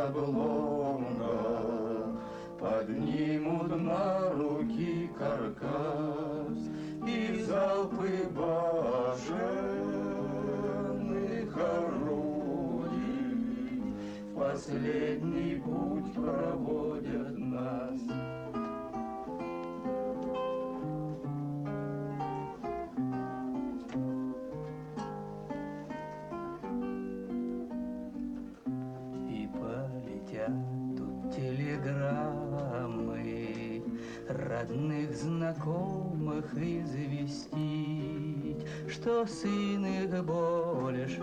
обломка поднимут на руки каркас и залпы башенных орудий в последний путь проводят нас. Тут телеграммы родных, знакомых известить, что сын их больше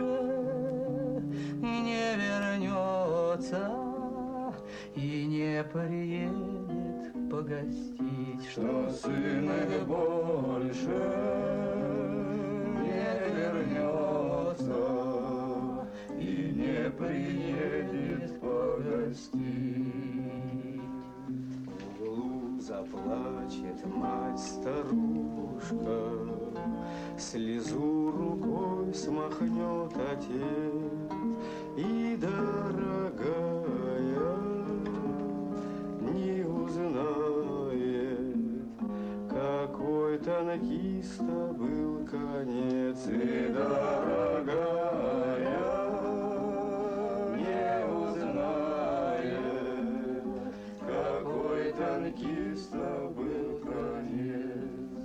не вернется и не приедет погостить, что сын их больше не вернется и не приедет погостить. В углу заплачет мать-старушка, слезу рукой смахнет отец, и, дорогая, не узнает, какой танкиста был конец. И, дорогая, танкиста был конец.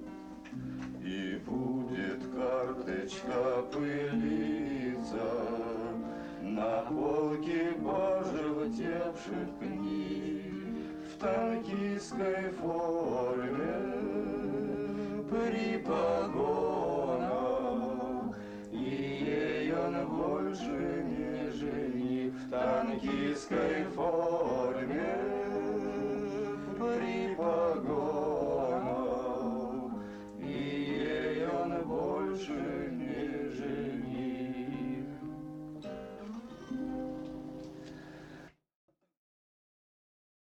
И будет карточка пылиться на полке пожелтевших книг в танкистской форме при погонах, и ей он больше не жених в танкистской